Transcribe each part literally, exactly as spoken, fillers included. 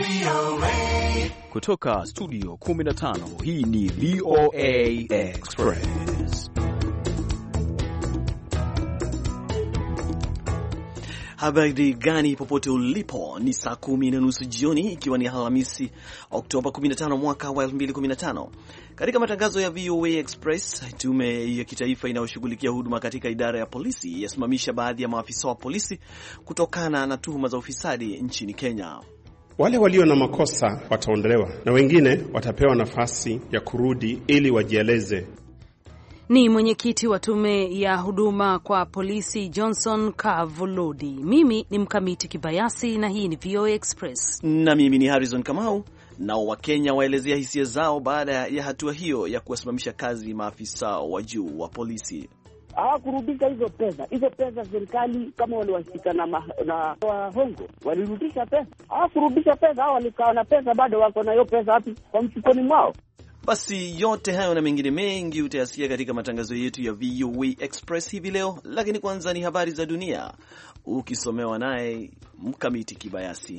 Kutoka studio kumi na tano, hii ni V O A Express. Habari gani popote ulipo, ni saa kumi na nusu jioni, ikiwa ni Alhamisi Oktoba kumi na tano mwaka wa elfu mbili kumi na tano. Katika matangazo ya V O A Express, tume ya kitaifa inayoshughulikia huduma katika idara ya polisi yasimamisha baadhi ya maafisa wa polisi kutokana na tuhuma za ufisadi nchini Kenya. Wale walio na makosa wataondolewa na wengine watapewa nafasi ya kurudi ili wajieleze. Ni mwenyekiti wa tume ya huduma kwa polisi Johnson Kavuludi. Mimi ni Mkamiti Kibayasi na hii ni V O A Express. Na mimi ni Harrison Kamau. Nao Wakenya waelezea hisia zao baada ya hatua hiyo ya kuwasimamisha kazi maafisa wa juu wa polisi. Hawakurudisha hizo pesa. Hizo pesa serikali kama waliwashika na, na wahongo walirudisha pesa. Hawakurudisha pesa. Hao walikaa na pesa, bado wako na hiyo pesa hapi kwa mfukoni mwao. Basi yote hayo na mengine mengi utayasikia katika matangazo yetu ya V O A Express hivi leo, lakini kwanza ni habari za dunia ukisomewa naye Mkamiti Kibayasi.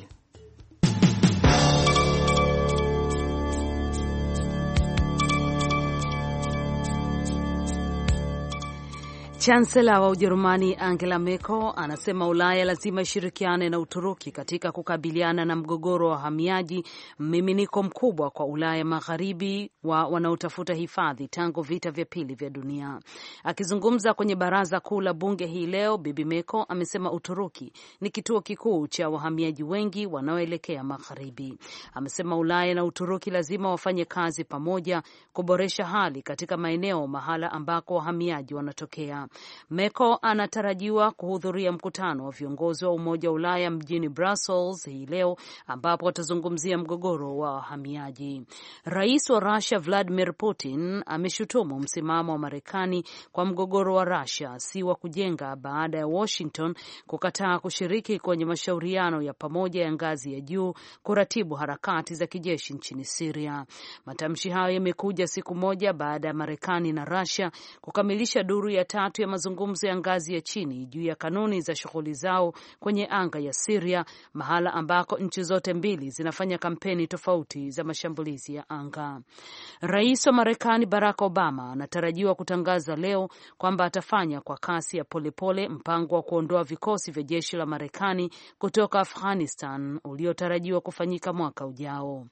Chancellor wa Ujerumani Angela Merkel anasema Ulaya lazima ishirikiane na Uturuki katika kukabiliana na mgogoro wa wahamiaji, mmiminiko mkubwa kwa Ulaya Magharibi wa wanaotafuta hifadhi tangu vita vya pili vya dunia. Akizungumza kwenye baraza kuu la bunge hii leo, Bibi Merkel amesema Uturuki ni kituo kikuu cha wahamiaji wengi wanaoelekea Magharibi. Amesema Ulaya na Uturuki lazima wafanye kazi pamoja kuboresha hali katika maeneo mahala ambako wahamiaji wanatokea. Merkel anatarajiwa kuhudhuria mkutano wa viongozi wa Umoja wa Ulaya mjini Brussels hii leo, ambapo watazungumzia mgogoro wa wahamiaji. Rais wa Russia Vladimir Putin ameshutumu msimamo wa Marekani kwa mgogoro wa Russia si wa kujenga baada ya Washington kukataa kushiriki kwenye mashauriano ya pamoja ya ngazi ya juu kuratibu harakati za kijeshi nchini Syria. Matamshi hayo yamekuja siku moja baada ya Marekani na Russia kukamilisha duru ya tatu ya mazungumzo ya ngazi ya chini juu ya kanuni za shughuli zao kwenye anga ya Syria, mahala ambako nchi zote mbili zinafanya kampeni tofauti za mashambulizi ya anga. Rais wa Marekani Barack Obama anatarajiwa kutangaza leo kwamba atafanya kwa kasi ya polepole mpango wa kuondoa vikosi vya jeshi la Marekani kutoka Afghanistan uliotarajiwa kufanyika mwaka ujao.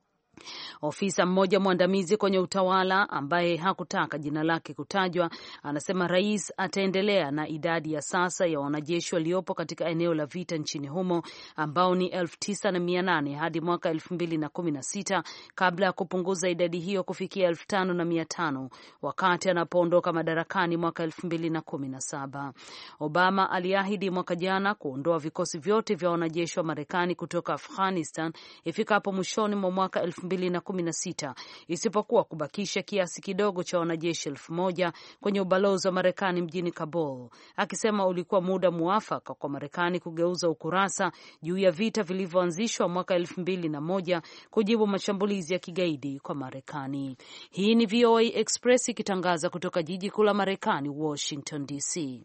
Ofisa mmoja mwandamizi kwenye utawala ambaye hakutaka jina lake kutajwa anasema rais ataendelea na idadi ya sasa ya wanajeshi waliopo katika eneo la vita nchini humo ambao ni elfu tisa na mia nane hadi mwaka elfu mbili na kumi na sita kabla ya kupunguza idadi hiyo kufikia elfu tano na mia tano wakati anapoondoka madarakani mwaka elfu mbili na kumi na saba. Obama aliahidi mwaka jana kuondoa vikosi vyote vya wanajeshi wa Marekani kutoka Afghanistan ifikapo mwishoni mwa mwaka elfu mbili na kumi na sita, isipokuwa kubakisha kiasi kidogo cha wanajeshi elfu moja kwenye ubalozi wa Marekani mjini Kabul, akisema ulikuwa muda muafaka kwa Marekani kugeuza ukurasa juu ya vita vilivyoanzishwa mwaka elfu mbili na moja kujibu mashambulizi ya kigaidi kwa Marekani. Hii ni V O A Express ikitangaza kutoka jiji kuu la Marekani, Washington D C.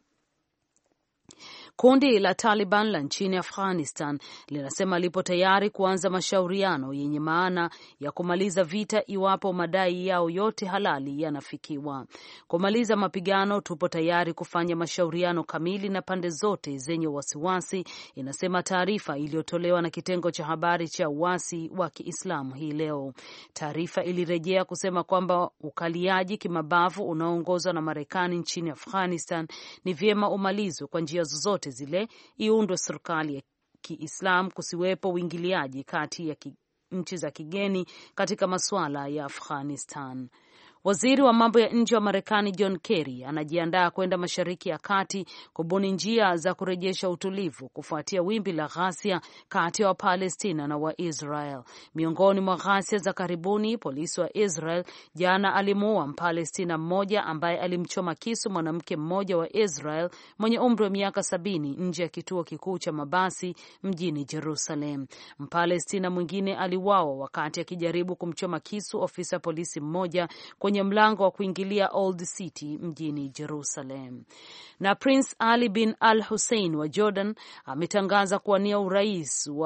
Kundi la Taliban la nchini Afghanistan linasema lipo tayari kuanza mashauriano yenye maana ya kumaliza vita iwapo madai yao yote halali yanafikiwa. Kumaliza mapigano, tupo tayari kufanya mashauriano kamili na pande zote zenye wasiwasi, inasema taarifa iliyotolewa na kitengo cha habari cha uasi wa Kiislamu hii leo. Taarifa ilirejea kusema kwamba ukaliaji kimabavu unaoongozwa na Marekani nchini Afghanistan ni vyema umalizwe kwa njia zozote zile, iundwe serikali ya Kiislamu, kusiwepo uingiliaji kati ya nchi za kigeni katika masuala ya Afghanistan. Waziri wa mambo ya nje wa Marekani John Kerry anajiandaa kwenda Mashariki ya Kati kubuni njia za kurejesha utulivu kufuatia wimbi la ghasia kati ya Wapalestina na Waisrael. Miongoni mwa ghasia za karibuni, polisi wa Israel jana alimuua Mpalestina mmoja ambaye alimchoma kisu mwanamke mmoja wa Israel mwenye umri wa miaka sabini nje ya kituo kikuu cha mabasi mjini Jerusalem. Mpalestina mwingine aliuawa wakati akijaribu kumchoma kisu ofisa polisi mmoja kwenye mlango wa kuingilia Old City mjini Jerusalem. Na Prince Ali bin Al Hussein wa Jordan ametangaza kuwania urais wa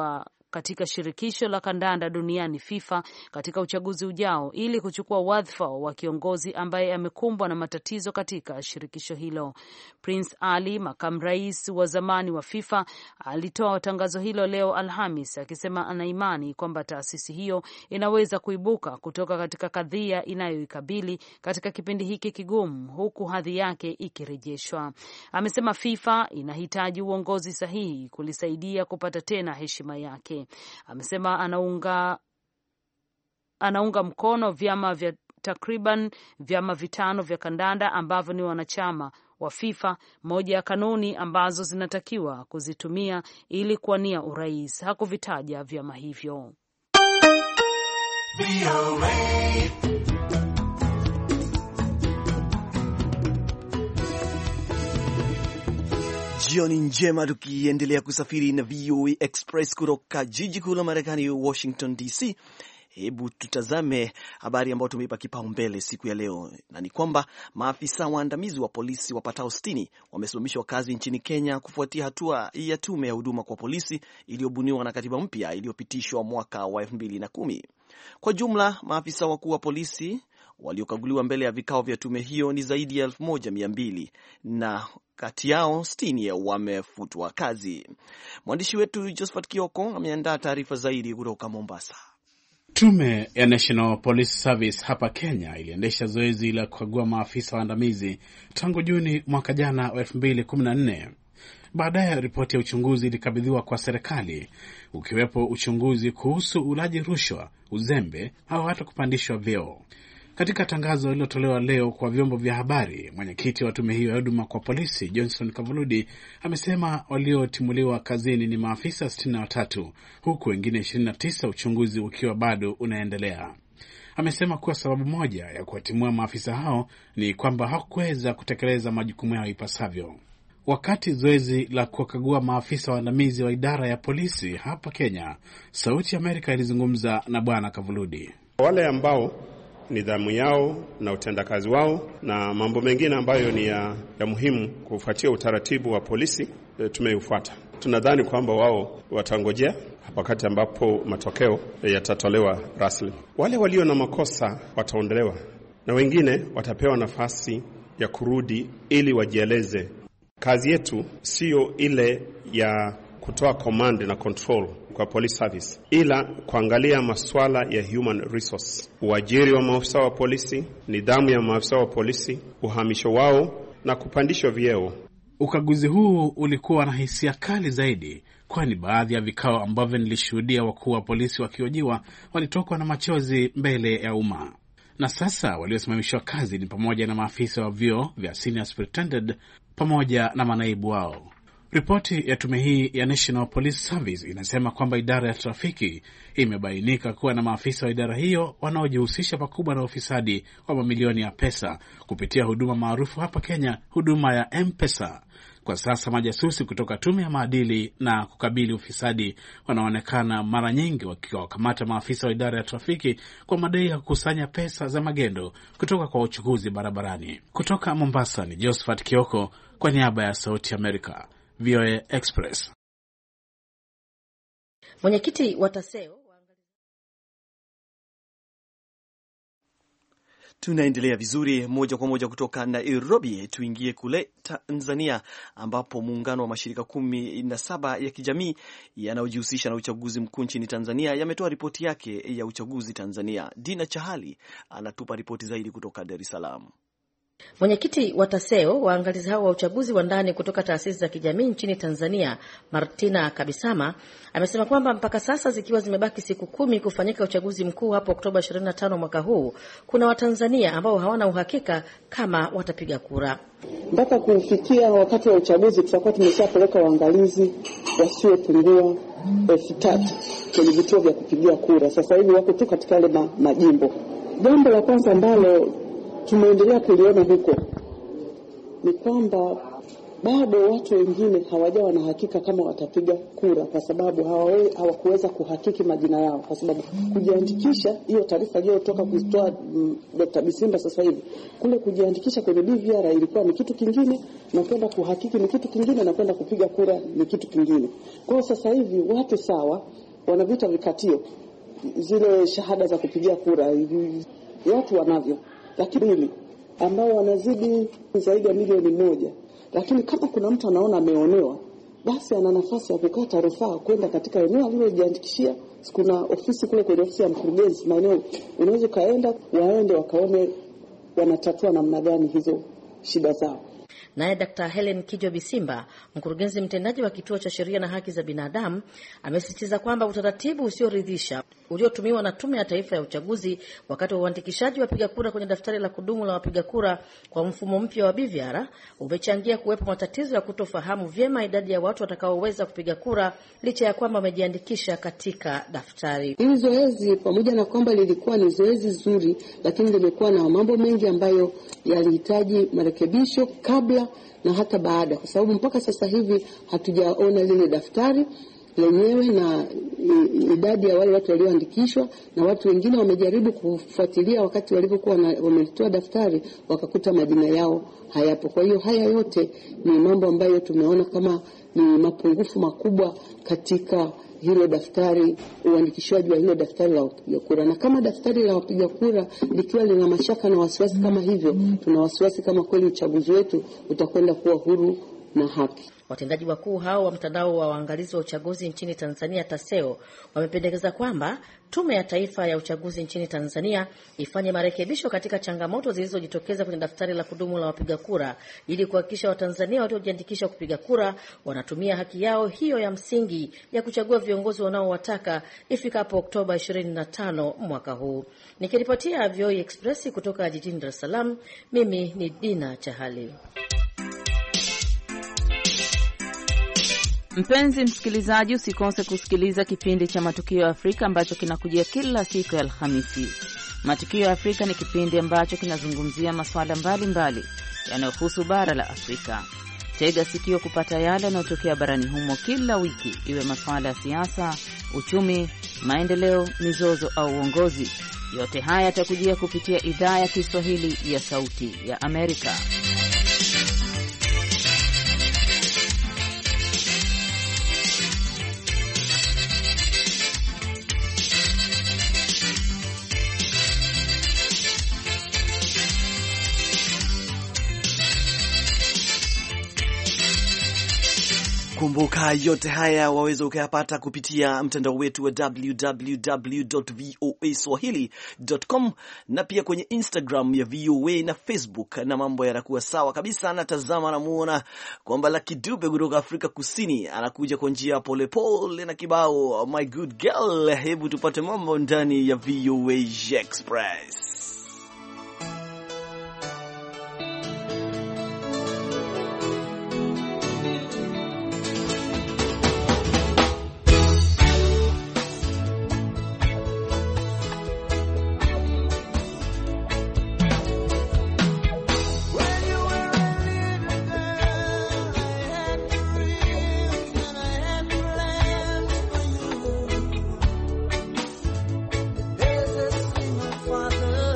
katika shirikisho la kandanda duniani FIFA katika uchaguzi ujao ili kuchukua wadhifa wa kiongozi ambaye amekumbwa na matatizo katika shirikisho hilo. Prince Ali, makamu rais wa zamani wa FIFA, alitoa tangazo hilo leo Alhamis akisema ana imani kwamba taasisi hiyo inaweza kuibuka kutoka katika kadhia inayoikabili katika kipindi hiki kigumu huku hadhi yake ikirejeshwa. Amesema FIFA inahitaji uongozi sahihi kulisaidia kupata tena heshima yake. Amesema anaunga anaunga mkono vyama vya takriban vyama vitano vya kandanda ambavyo ni wanachama wa FIFA, moja ya kanuni ambazo zinatakiwa kuzitumia ili kuwania urais. Hakuvitaja vyama hivyo. Jioni njema tukiendelea kusafiri na V O A Express kutoka jiji kuu la Marekani Washington D C. Hebu tutazame habari ambayo tumeipa kipaumbele siku ya leo, na ni kwamba maafisa waandamizi wa polisi wapatao sitini wamesimamishwa kazi nchini Kenya kufuatia hatua ya tume ya huduma kwa polisi iliyobuniwa na katiba mpya iliyopitishwa mwaka wa elfu mbili na kumi. Kwa jumla, maafisa wakuu wa polisi waliokaguliwa mbele ya vikao vya tume hiyo ni zaidi ya elfu moja mia mbili na kati yao sitini wamefutwa kazi. Mwandishi wetu Josephat Kioko ameandaa taarifa zaidi kutoka Mombasa. Tume ya National Police Service hapa Kenya iliendesha zoezi la kukagua maafisa waandamizi tangu Juni mwaka jana wa elfu mbili kumi na nne. Baadaye ripoti ya uchunguzi ilikabidhiwa kwa serikali, ukiwepo uchunguzi kuhusu ulaji rushwa, uzembe au hata kupandishwa vyeo. Katika tangazo lililotolewa leo kwa vyombo vya habari, mwenyekiti wa tume hiyo ya huduma kwa polisi Johnson Kavuludi amesema waliotimuliwa kazini ni maafisa sitini na watatu, huku wengine ishirini na tisa uchunguzi ukiwa bado unaendelea. Amesema kuwa sababu moja ya kuwatimua maafisa hao ni kwamba hawakuweza kutekeleza majukumu yao ipasavyo. Wakati zoezi la kuwakagua maafisa waandamizi wa idara ya polisi hapa Kenya, Sauti ya Amerika ilizungumza na Bwana Kavuludi. Wale ambao nidhamu yao na utendakazi wao na mambo mengine ambayo ni ya, ya muhimu kufuatia utaratibu wa polisi e, tumeufuata. Tunadhani kwamba wao watangojea wakati ambapo matokeo yatatolewa rasmi. Wale walio na makosa wataondolewa na wengine watapewa nafasi ya kurudi ili wajieleze. Kazi yetu sio ile ya kutoa command na control kwa police service, ila kuangalia masuala ya human resource, uajiri wa maafisa wa polisi, nidhamu ya maafisa wa polisi, uhamisho wao na kupandishwa vyeo. Ukaguzi huu ulikuwa na hisia kali zaidi, kwani baadhi ya vikao ambavyo nilishuhudia wakuu wa polisi wakiojiwa walitokwa na machozi mbele ya umma. Na sasa waliosimamishwa kazi ni pamoja na maafisa wa vyeo vya senior superintendent pamoja na manaibu wao. Ripoti ya tume hii ya National Police Service inasema kwamba idara ya trafiki imebainika kuwa na maafisa wa idara hiyo wanaojihusisha pakubwa na ufisadi wa mamilioni ya pesa kupitia huduma maarufu hapa Kenya, huduma ya M-Pesa. Kwa sasa majasusi kutoka tume ya maadili na kukabili ufisadi wanaonekana mara nyingi wakiwakamata maafisa wa idara ya trafiki kwa madai ya kukusanya pesa za magendo kutoka kwa uchukuzi barabarani. Kutoka Mombasa ni Josephat Kioko kwa niaba ya Sauti Amerika, V O A Express. Mwenyekiti wa Taseo. Tunaendelea vizuri moja kwa moja kutoka Nairobi. Tuingie kule Tanzania ambapo muungano wa mashirika kumi na saba ya kijamii yanayojihusisha na uchaguzi mkuu nchini Tanzania yametoa ripoti yake ya uchaguzi Tanzania. Dina Chahali anatupa ripoti zaidi kutoka Dar es Salaam. Mwenyekiti wa Taseo, waangalizi hao wa uchaguzi wa ndani kutoka taasisi za kijamii nchini Tanzania, Martina Kabisama, amesema kwamba mpaka sasa zikiwa zimebaki siku kumi kufanyika uchaguzi mkuu hapo Oktoba ishirini na tano mwaka huu, kuna Watanzania ambao hawana uhakika kama watapiga kura. Mpaka kufikia wakati wa uchaguzi tutakuwa tumeshapeleka waangalizi wasiopungua elfu tatu kwenye vituo vya kupigia kura. Sasa hivi wako tu katika yale ma, majimbo. Jambo la kwanza ambalo tumeendelea kuliona huko ni kwamba bado watu wengine hawajawa na hakika kama watapiga kura, kwa sababu hawakuweza kuhakiki majina yao, kwa sababu kujiandikisha, hiyo taarifa iliyotoka kuitoa Dokta Bisimba sasa hivi, kule kujiandikisha kwenye B V R ilikuwa ni kitu kingine, na kwenda kuhakiki ni kitu kingine, na kwenda kupiga kura ni kitu kingine. Kwa hiyo sasa hivi watu sawa wanaviita vikatio, zile shahada za kupigia kura, watu wanavyo, lakini ambao wanazidi zaidi ya milioni moja. Lakini kama kuna mtu anaona ameonewa, basi ana nafasi ya kukata rufaa kwenda katika eneo alilojiandikishia. Kuna ofisi kule kwenye ofisi ya mkurugenzi maeneo, unaweza kaenda, waende wakaone wanatatua namna gani hizo shida zao. Naye Daktari Helen Kijo Bisimba, mkurugenzi mtendaji wa Kituo cha Sheria na Haki za Binadamu, amesisitiza kwamba utaratibu usioridhisha uliotumiwa na Tume ya Taifa ya Uchaguzi wakati wa uandikishaji wa wapiga kura kwenye daftari la kudumu la wapiga kura kwa mfumo mpya wa B V R umechangia kuwepo matatizo ya kutofahamu vyema idadi ya watu watakaoweza kupiga kura licha ya kwamba wamejiandikisha katika daftari. Hili zoezi pamoja na kwamba lilikuwa ni zoezi zuri, lakini limekuwa na mambo mengi ambayo yalihitaji marekebisho kabla na hata baada, kwa sababu mpaka sasa hivi hatujaona lile daftari lenyewe na idadi ya wale watu walioandikishwa, na watu wengine wamejaribu kufuatilia wakati walipokuwa wamelitoa daftari wakakuta majina yao hayapo. Kwa hiyo haya yote ni mambo ambayo tumeona kama ni mapungufu makubwa katika hilo daftari, uandikishwaji wa hilo daftari la wapiga kura. Na kama daftari la wapiga kura likiwa lina mashaka na wasiwasi kama hivyo, tuna wasiwasi kama kweli uchaguzi wetu utakwenda kuwa huru na haki. Watendaji wakuu hao wa mtandao wa waangalizi wa uchaguzi nchini Tanzania TASEO wamependekeza kwamba Tume ya Taifa ya Uchaguzi nchini Tanzania ifanye marekebisho katika changamoto zilizojitokeza kwenye daftari la kudumu la wapiga kura ili kuhakikisha Watanzania waliojiandikisha kupiga kura wanatumia haki yao hiyo ya msingi ya kuchagua viongozi wanaowataka ifikapo Oktoba ishirini na tano mwaka huu. Nikiripotia V O A Express kutoka jijini Dar es Salaam, mimi ni Dina Chahali. Mpenzi msikilizaji, usikose kusikiliza kipindi cha Matukio ya Afrika ambacho kinakujia kila siku ya Alhamisi. Matukio ya Afrika ni kipindi ambacho kinazungumzia masuala mbalimbali yanayohusu bara la Afrika. Tega sikio kupata yale yanayotokea barani humo kila wiki, iwe masuala ya siasa, uchumi, maendeleo, mizozo au uongozi. Yote haya yatakujia kupitia idhaa ya Kiswahili ya Sauti ya Amerika. Kumbuka yote haya waweza ukayapata kupitia mtandao wetu wa w w w dot voa swahili dot com na pia kwenye Instagram ya V O A na Facebook, na mambo yanakuwa sawa kabisa. Natazama na muona kwamba Lucky Dube kutoka Afrika Kusini anakuja kwa njia polepole na kibao My Good Girl. Hebu tupate mambo ndani ya V O A Express. Father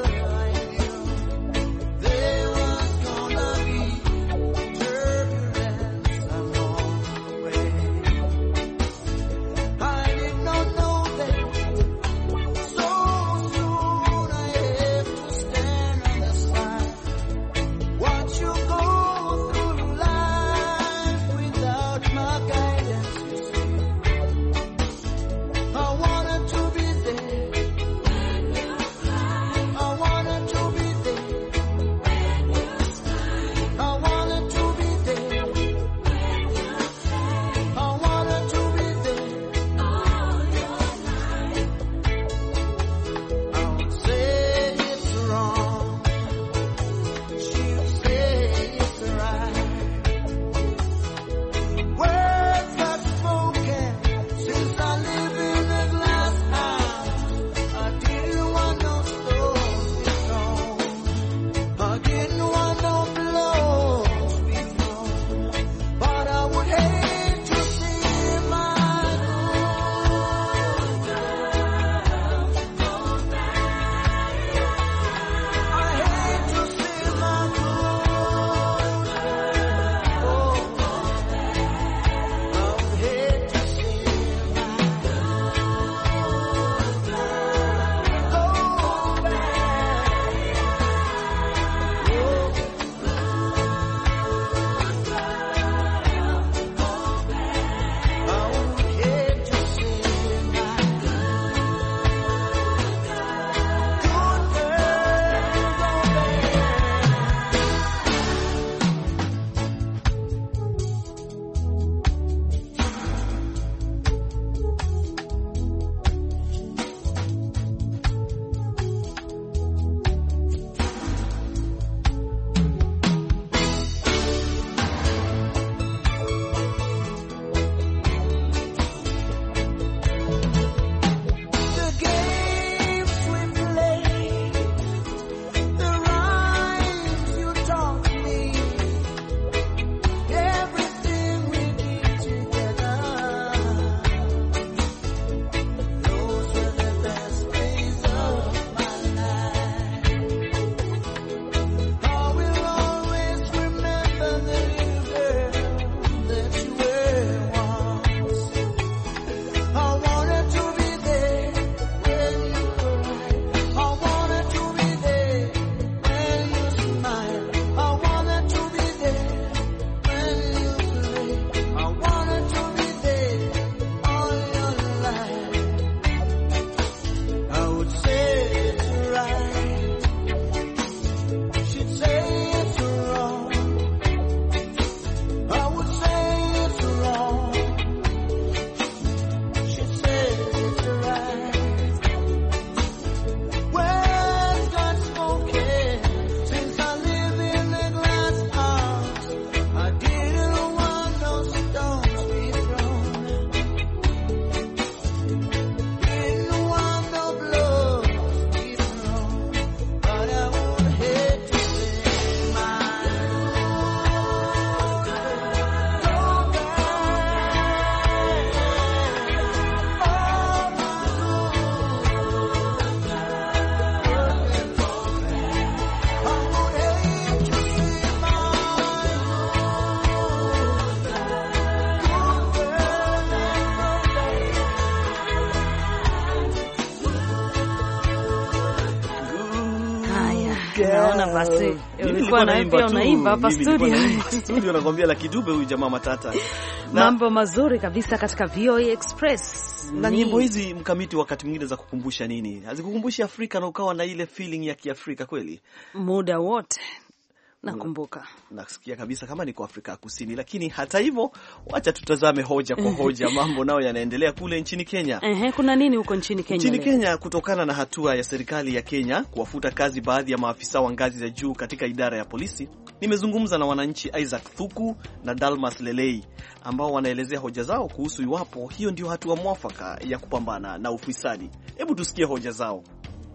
Naona basi ulikuwa na pia unaimba hapa studio. Studio nakwambia la Kidube huyu jamaa matata. Na mambo mazuri kabisa katika V O A Express. Na nyimbo hizi Mkamiti wakati mwingine za kukumbusha nini? Hazikukumbushi Afrika na ukawa na ile feeling ya Kiafrika kweli? Muda wote nakumbuka. Nasikia kabisa kama niko Afrika Kusini, lakini hata hivyo wacha tutazame hoja kwa hoja. Mambo nao yanaendelea kule nchini Kenya. Ehe, kuna nini huko nchini Kenya? Nchini Kenya, kutokana na hatua ya serikali ya Kenya kuwafuta kazi baadhi ya maafisa wa ngazi za juu katika idara ya polisi, nimezungumza na wananchi Isaac Thuku na Dalmas Lelei ambao wanaelezea hoja zao kuhusu iwapo hiyo ndio hatua mwafaka ya kupambana na ufisadi. Hebu tusikie hoja zao.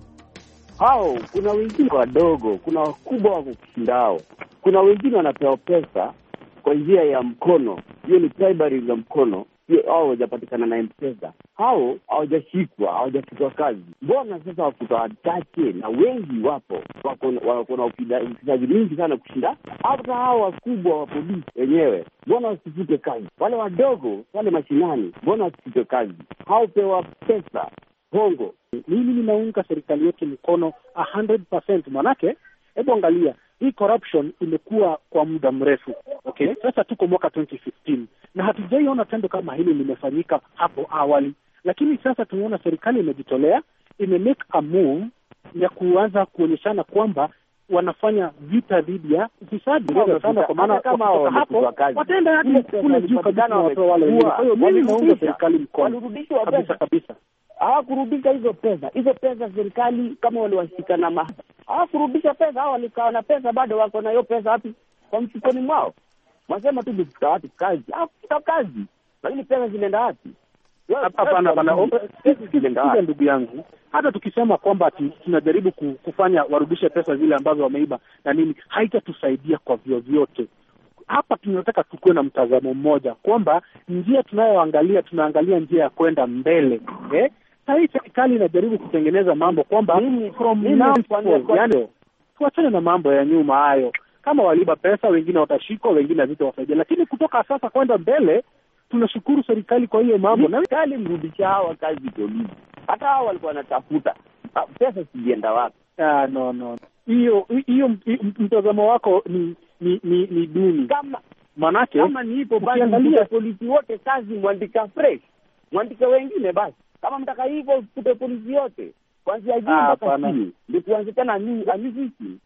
Hao kuna wengine wadogo, kuna wakubwa wa kushindao, kuna wengine wanapewa pesa kwa njia ya mkono, hiyo ni bribery za mkono, hiyo hao hawajapatikana na M-Pesa. Hao hawajashikwa, hawajafutwa kazi. Mbona sasa wakuta wachache na wengi wapo wako wako na ufisadi mingi sana kushinda hata hao wakubwa wa polisi wenyewe? Mbona wasifute kazi? Wale wadogo wale mashinani, mbona wasifute kazi? Hao pewa pesa hongo. Mimi ninaunga serikali yetu mkono one hundred percent, manake hebu angalia hii corruption imekuwa kwa muda mrefu. Okay, sasa tuko mwaka twenty fifteen na hatujaiona tendo kama hili limefanyika hapo awali, lakini sasa tumeona serikali imejitolea, ime make a move ya kuanza kuonyeshana kwamba wanafanya vita dhidi ya ufisadi. Ndio sana, kwa maana kama hapo wataenda hadi kule juu kabisa na watu wale. Kwa hiyo mimi naunga serikali mkono kabisa kabisa. Hawakurudisha hizo pesa. Hizo pesa serikali kama waliwashika na ma. Hawakurudisha pesa, hao walikaa na pesa bado wako na hiyo pesa wapi? Kwa mfukoni mwao. Wasema tu mfika wapi kazi? Hakufuta kazi. Lakini pesa zilienda wapi? Hapana bana, sikiza ndugu yangu. Hata tukisema kwamba tunajaribu kufanya warudishe pesa zile ambazo wameiba na nini, haitatusaidia kwa vyovyote. Hapa tunataka tukue na mtazamo mmoja kwamba njia tunayoangalia tunaangalia njia ya kwenda mbele. Eh? Sasa serikali inajaribu kutengeneza mambo kwamba from now yani tuachane na mambo ya nyuma hayo. Kama waliba pesa wengine watashikwa, wengine hazitawasaidia, lakini kutoka sasa kwenda mbele tunashukuru serikali kwa hiyo mambo. Na serikali mrudisha hawa kazi polisi. Hata hao walikuwa wanatafuta pesa zienda wapi? Ah, no no. Hiyo hiyo mtazamo wako ni ni ni, ni duni. Kama manake kama ni ipo basi angalia polisi wote kazi mwandika fresh. Mwandika wengine basi. Kama mtaka hivyo fute polisi yote. Kuanzia juu mpaka chini. Ndio tuanze tena ni amiziki.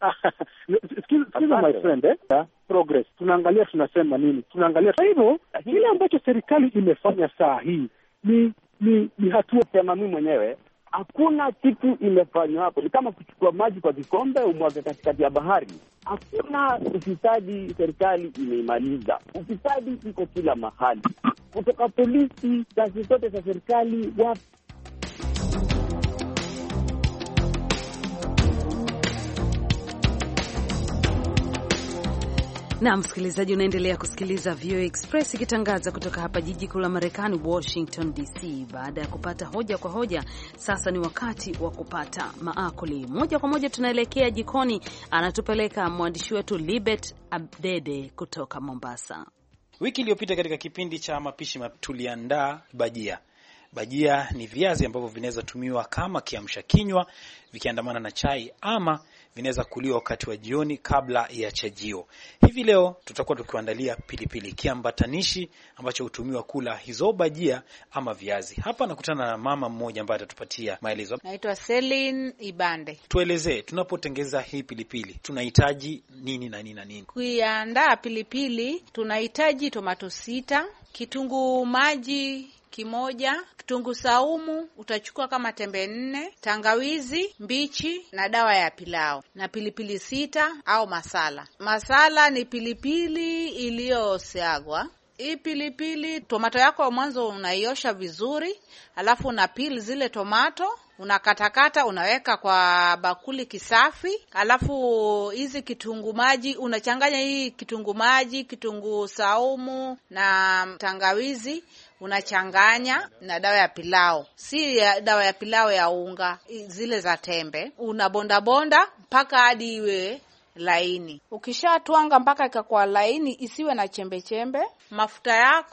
Sikiza my friend, eh? Progress. Tunaangalia tunasema nini? Tunaangalia kwa hivyo kile ambacho serikali imefanya saa hii ni ni ni hatua. Sema mimi mwenyewe hakuna kitu imefanywa hapo. Ni kama kuchukua maji kwa kikombe umwage katikati ya bahari. Hakuna ufisadi serikali imeimaliza. Ufisadi iko kila mahali. Kutoka polisi, kazi zote za serikali wapi. Na msikilizaji, unaendelea kusikiliza V O A Express ikitangaza kutoka hapa jiji kuu la Marekani, Washington D C. Baada ya kupata hoja kwa hoja, sasa ni wakati wa kupata maakuli. Moja kwa moja tunaelekea jikoni, anatupeleka mwandishi wetu Libet Abdede kutoka Mombasa. Wiki iliyopita katika kipindi cha mapishi tuliandaa bajia. Bajia ni viazi ambavyo vinaweza tumiwa kama kiamsha kinywa vikiandamana na chai, ama vinaweza kuliwa wakati wa jioni kabla ya chajio. Hivi leo tutakuwa tukiandalia pilipili, kiambatanishi ambacho hutumiwa kula hizo bajia ama viazi. Hapa nakutana na mama mmoja ambaye atatupatia maelezo. Naitwa Celine Ibande. Tuelezee, tunapotengeza hii pilipili tunahitaji nini na nini na nini? Kuiandaa pilipili tunahitaji tomato sita, kitunguu maji kimoja, kitunguu saumu utachukua kama tembe nne, tangawizi mbichi na dawa ya pilau, na pilipili sita au masala. Masala ni pilipili iliyosiagwa. Hii pilipili, tomato yako mwanzo unaiosha vizuri, alafu unapili zile tomato, unakatakata, unaweka kwa bakuli kisafi. Alafu hizi kitunguu maji unachanganya, hii kitunguu maji, kitunguu saumu na tangawizi unachanganya na dawa ya pilau. Si ya dawa ya pilau ya unga, zile za tembe. Unabonda bonda mpaka hadi iwe laini. Ukishatwanga mpaka ikakuwa laini, isiwe na chembe chembe. Mafuta yako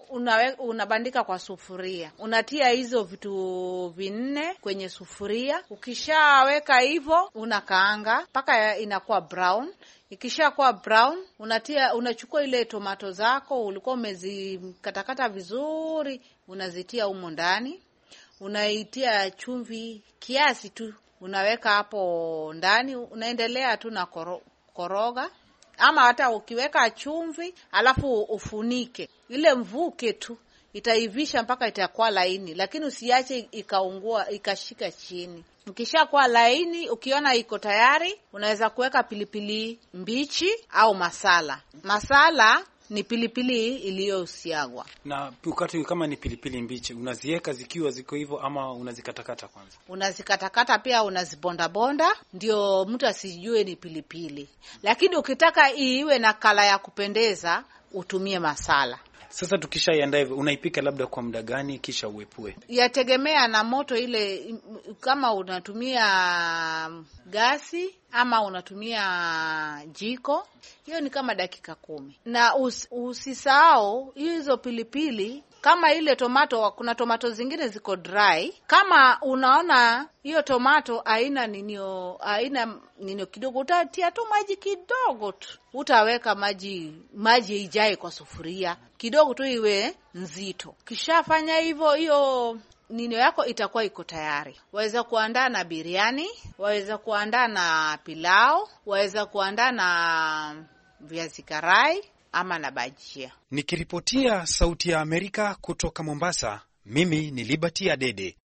unawe, unabandika kwa sufuria. Unatia hizo vitu vinne kwenye sufuria. Ukishaweka hivyo unakaanga mpaka inakuwa brown. Ikishakuwa brown, unatia unachukua ile tomato zako ulikuwa umezikatakata vizuri, unazitia humo ndani. Unaitia chumvi kiasi tu, unaweka hapo ndani, unaendelea tu na koro, koroga. Ama hata ukiweka chumvi alafu ufunike, ile mvuke tu itaivisha mpaka itakuwa laini, lakini usiache ikaungua ikashika chini. Ukishakuwa laini, ukiona iko tayari, unaweza kuweka pilipili mbichi au masala. Masala ni pilipili iliyosiagwa. Na ukati kama ni pilipili mbichi, unaziweka zikiwa ziko hivyo ama unazikatakata kwanza? Unazikatakata pia unazibonda bonda, ndio mtu asijue ni pilipili. Lakini ukitaka iwe na kala ya kupendeza, utumie masala. Sasa tukishaiandaa hivyo, unaipika labda kwa muda gani kisha uepue? Yategemea na moto ile, kama unatumia gasi ama unatumia jiko, hiyo ni kama dakika kumi. Na us, usisahau hizo pilipili, kama ile tomato, kuna tomato zingine ziko dry. Kama unaona hiyo tomato haina ninio, haina ninio kidogo, utatia tu maji kidogo tu. Utaweka maji, maji ijae kwa sufuria kidogo tu iwe nzito. Kishafanya hivyo, hiyo ninio yako itakuwa iko tayari. Waweza kuandaa na biriani, waweza kuandaa na pilau, waweza kuandaa na viazi karai ama na bajia. Nikiripotia Sauti ya Amerika kutoka Mombasa, mimi ni Liberty Adede.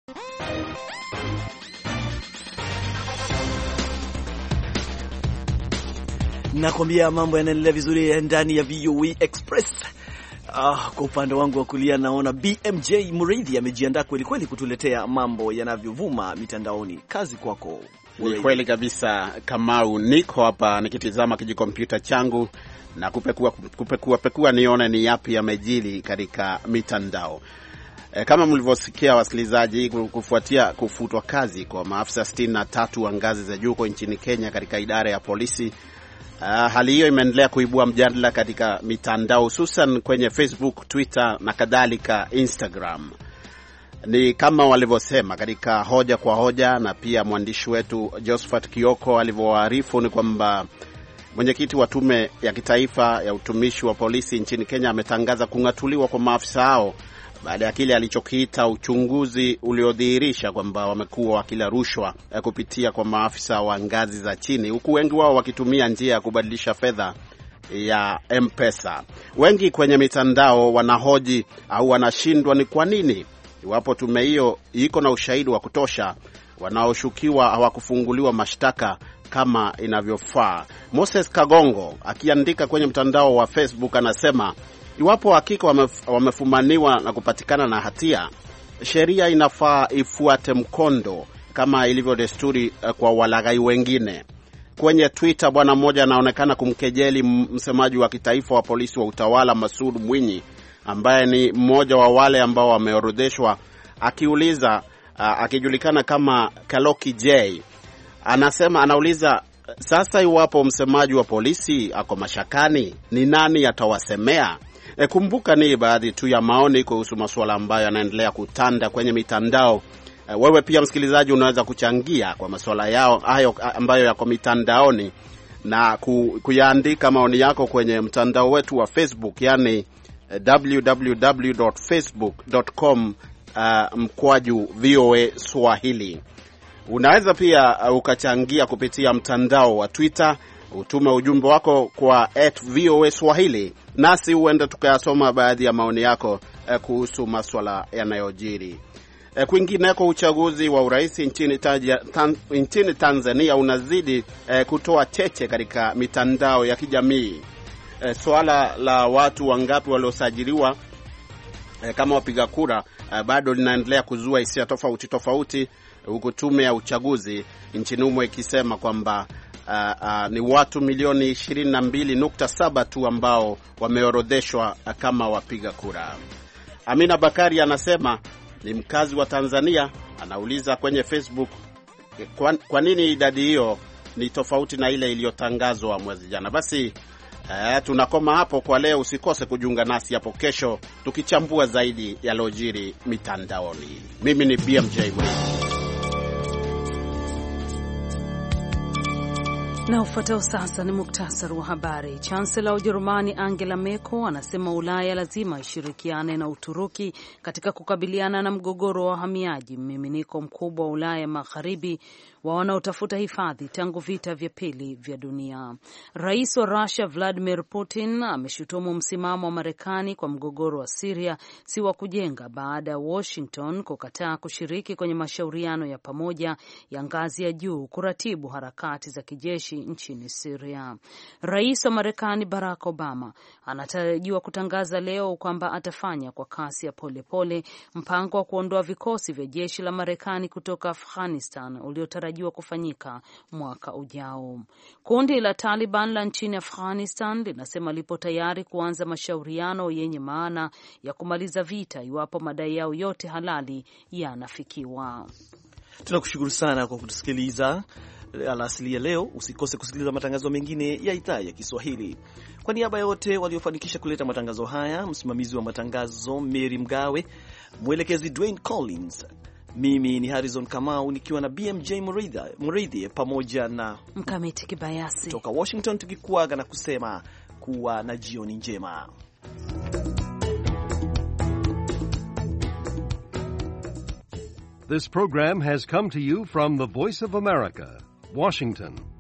Nakwambia mambo yanaendelea vizuri ndani ya V O A Express. Ah, kwa upande wangu wa kulia naona B M J Mureithi amejiandaa kweli kweli kutuletea mambo yanavyovuma mitandaoni. Kazi kwako. Ni kweli kabisa, Kamau. Niko hapa nikitizama kijikompyuta changu na kupekua kupekua pekua nione ni yapi yamejili katika mitandao. E, kama mlivyosikia wasikilizaji, kufuatia kufutwa kazi kwa maafisa sitini na tatu wa ngazi za juu nchini Kenya katika idara ya polisi, uh, hali hiyo imeendelea kuibua mjadala katika mitandao, hususan kwenye Facebook, Twitter na kadhalika Instagram. Ni kama walivyosema katika hoja kwa hoja, na pia mwandishi wetu Josephat Kioko alivyowaarifu, ni kwamba mwenyekiti wa tume ya kitaifa ya utumishi wa polisi nchini Kenya ametangaza kung'atuliwa kwa maafisa hao baada ya kile alichokiita uchunguzi uliodhihirisha kwamba wamekuwa wakila rushwa kupitia kwa maafisa wa ngazi za chini, huku wengi wao wakitumia njia ya kubadilisha fedha ya M-Pesa. Wengi kwenye mitandao wanahoji au wanashindwa ni kwa nini, iwapo tume hiyo iko na ushahidi wa kutosha, wanaoshukiwa hawakufunguliwa mashtaka kama inavyofaa. Moses Kagongo akiandika kwenye mtandao wa Facebook anasema, iwapo hakika wamef, wamefumaniwa na kupatikana na hatia, sheria inafaa ifuate mkondo kama ilivyo desturi kwa walaghai wengine. Kwenye Twitter, bwana mmoja anaonekana kumkejeli msemaji wa kitaifa wa polisi wa utawala Masood Mwinyi, ambaye ni mmoja wa wale ambao wameorodheshwa, akiuliza uh, akijulikana kama Kaloki J. Anasema, anauliza, sasa iwapo msemaji wa polisi ako mashakani, ni nani atawasemea? E, kumbuka ni baadhi tu ya maoni kuhusu masuala ambayo yanaendelea kutanda kwenye mitandao. E, wewe pia msikilizaji unaweza kuchangia kwa masuala yao hayo ambayo yako mitandaoni na ku, kuyaandika maoni yako kwenye mtandao wetu wa Facebook, yani w w w dot facebook dot com uh, mkwaju V O A Swahili. Unaweza pia uh, ukachangia kupitia mtandao wa Twitter, utume ujumbe wako kwa at V O A Swahili, nasi huenda tukayasoma baadhi ya maoni yako eh, kuhusu masuala yanayojiri. Eh, kwingineko, uchaguzi wa urais nchini, tan, nchini Tanzania unazidi eh, kutoa cheche katika mitandao ya kijamii. Eh, swala la watu wangapi waliosajiliwa eh, kama wapiga kura eh, bado linaendelea kuzua hisia tofauti tofauti, huku tume ya uchaguzi nchini humo ikisema kwamba Uh, uh, ni watu milioni ishirini na mbili nukta saba tu ambao wameorodheshwa uh, kama wapiga kura. Amina Bakari anasema ni mkazi wa Tanzania, anauliza kwenye Facebook, kwa, kwa nini idadi hiyo ni tofauti na ile iliyotangazwa mwezi jana? Basi Eh, tunakoma hapo kwa leo. Usikose kujiunga nasi hapo kesho tukichambua zaidi yaliyojiri mitandaoni. Mimi ni B M J Mridhi. Na ufuatao sasa ni muktasari wa habari. Chancellor wa Ujerumani Angela Merkel anasema Ulaya lazima ishirikiane na Uturuki katika kukabiliana na mgogoro wa wahamiaji, mmiminiko mkubwa wa Ulaya Magharibi wa wanaotafuta hifadhi tangu vita vya pili vya dunia. Rais wa Russia Vladimir Putin ameshutumu msimamo wa Marekani kwa mgogoro wa Syria si wa kujenga baada ya Washington kukataa kushiriki kwenye mashauriano ya pamoja ya ngazi ya juu kuratibu harakati za kijeshi nchini Syria. Rais wa Marekani Barack Obama anatarajiwa kutangaza leo kwamba atafanya kwa kasi ya polepole mpango wa kuondoa vikosi vya jeshi la Marekani kutoka Afghanistan uliotarajiwa kufanyika mwaka ujao. Kundi la Taliban la nchini Afghanistan linasema lipo tayari kuanza mashauriano yenye maana ya kumaliza vita iwapo madai yao yote halali yanafikiwa. Tunakushukuru sana kwa kutusikiliza alasili ya leo. Usikose kusikiliza matangazo mengine ya idhaa ya Kiswahili. Kwa niaba ya wote waliofanikisha kuleta matangazo haya, msimamizi wa matangazo Mary Mgawe, mwelekezi Dwayne Collins, mimi ni Harrison Kamau nikiwa na B M J Mridhi pamoja na Mkamiti Kibayasi kutoka Washington, tukikuaga na kusema kuwa na jioni njema. This program has come to you from the Voice of America, Washington.